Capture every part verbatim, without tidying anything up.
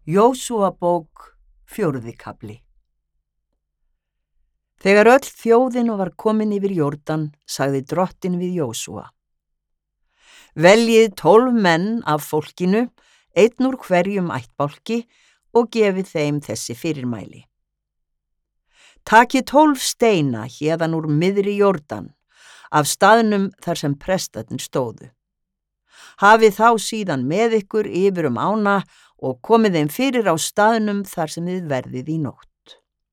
Jósúabók, fjórði kafli. Þegar öll þjóðin var komin yfir Jórdan, sagði Drottinn við Jósúa: Veljið tólf menn af fólkinu, einn úr hverjum ættbálki, og gefið þeim þessi fyrirmæli. Takið tólf steina héðan úr miðri Jórdan, af staðnum þar sem prestarnir stóðu. Hafið þá síðan með ykkur yfir um ána og komið þeim fyrir á staðnum þar sem þið verðið í nótt.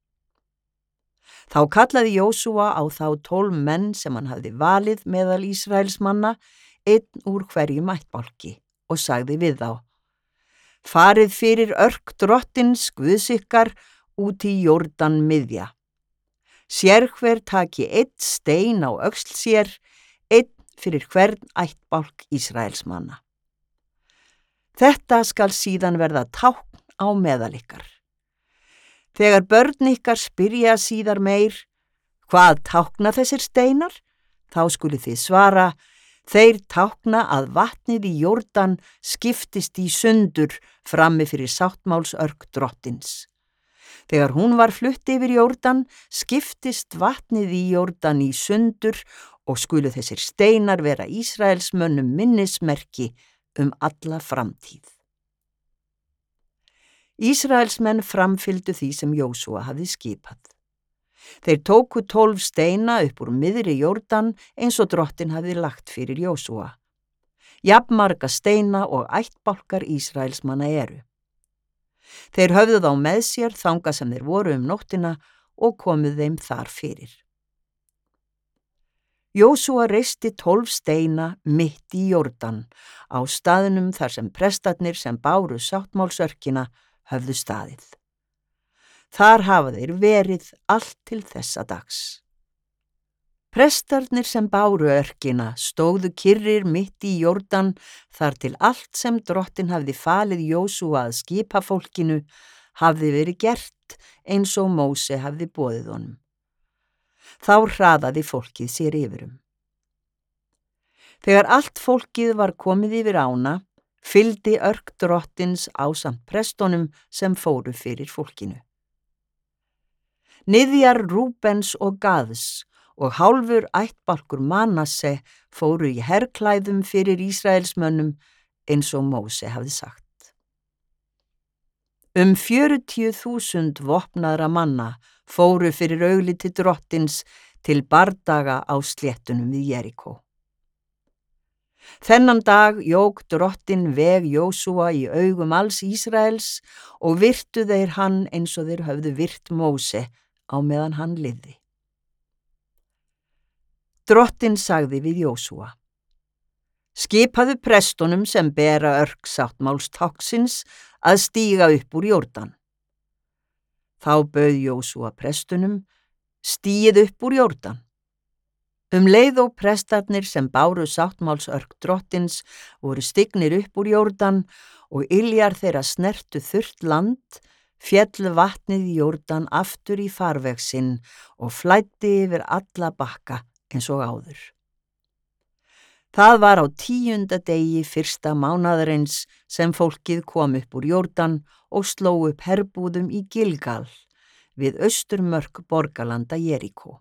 Þá kallaði Jósúa á þá tólf menn sem hann hafði valið meðal Ísraelsmanna, einn úr hverjum ættbálki, og sagði við þá: Farið fyrir örk Drottins Guðs ykkar út í Jórdan miðja. Sérhver taki einn stein á öxl sér, einn fyrir hvern ættbálk Ísraelsmanna. Þetta skal síðan verða tákn á meðal ykkar. Þegar börn ykkar spyrja síðar meir: Hvað tákna þessir steinar? Þá skuli þið svara: Þeir tákna að vatnið í Jórdan skiptist í sundur frammi fyrir sáttmálsörk Drottins. Þegar hún var flutt yfir Jórdan, skiptist vatnið í Jórdan í sundur og skulu þessir steinar vera Ísraelsmönnum minnismerki um alla framtíð. Ísraelsmenn framfylgdu því sem Jósúa hafði skipað. Þeir tóku tólf steina upp úr miðri Jórdan eins og Drottinn hafði lagt fyrir Jósúa. Jafnmarga steina og ættbálkar Ísraelsmanna eru. Þeir höfðu þá með sér þangað sem þeir voru um nóttina og komuð þeim þar fyrir. Jósúa reisti tólf steina mitt í Jórdan á staðnum þar sem prestarnir sem báru sáttmálsörkina höfðu staðið. Þar hafa þeir verið allt til þessa dags. Prestarnir sem báru örkina stóðu kyrrir mitt í Jórdan þar til allt sem Drottinn hafði falið Jósúa að skipa fólkinu hafði verið gert eins og Móse hafði boðið honum. Þá hraðaði fólkið sér yfirum. Þegar allt fólkið var komið yfir ána, fylgdi örk Drottins ásamt prestunum sem fóru fyrir fólkinu. Niðjar Rúbens og Gaðs og hálfur ættbálkur Manasse fóru í herklæðum fyrir Ísraelsmönnum eins og Móse hafði sagt. Um fjörutíu þúsund vopnaðra manna fóru fyrir augliti Drottins til bardaga á sléttunum við Jerikó. Þennan dag jók Drottinn veg Jósúa í augum alls Ísraels og virtu þeir hann eins og þeir höfðu virt Móse á meðan hann lifði. Drottinn sagði við Jósúa: Skipaðu prestunum sem bera örk sáttmálstáknsins að stíga upp úr Jórdan. Þá bauð Jósúa prestunum: Stígið upp úr Jórdan. Um leið og prestarnir sem báru sáttmálsörk Drottins voru stignir upp úr Jórdan og iljar þeirra snertu þurrt land, féll vatnið í Jórdan aftur í farveg sinn og flæddi yfir alla bakka eins og áður. Það var á tíunda degi fyrsta mánaðarins sem fólkið kom upp úr Jórdan og sló upp herbúðum í Gilgal við austurmörk borgarlanda Jerikó.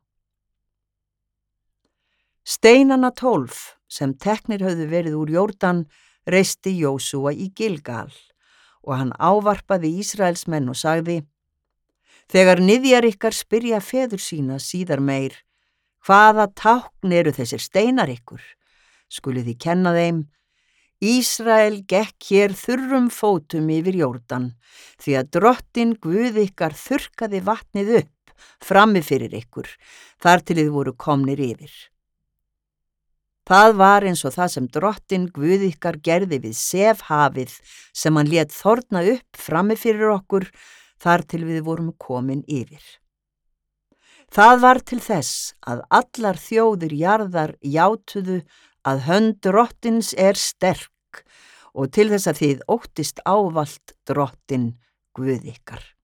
Steinana tólf sem teknir höfðu verið úr Jórdan reisti Jósúa í Gilgal og hann ávarpaði Ísraelsmenn og sagði: Þegar niðjar ykkar spyrja feður sína síðar meir: Hvaða tákn eru þessir steinar ykkur? Skuluð þið kenna þeim: Ísrael gekk hér þurrum fótum yfir Jórdan, því að Drottinn Guð ykkar þurrkaði vatnið upp frammi fyrir ykkur, þar til þið voru komnir yfir. Það var eins og það sem Drottinn Guð ykkar gerði við Sefhafið sem hann lét þorna upp frammi fyrir okkur, þar til við vorum komin yfir. Það var til þess að allar þjóðir jarðar játuðu að hönd Drottins er sterk og til þess að þið óttist ávallt Drottinn Guð ykkar.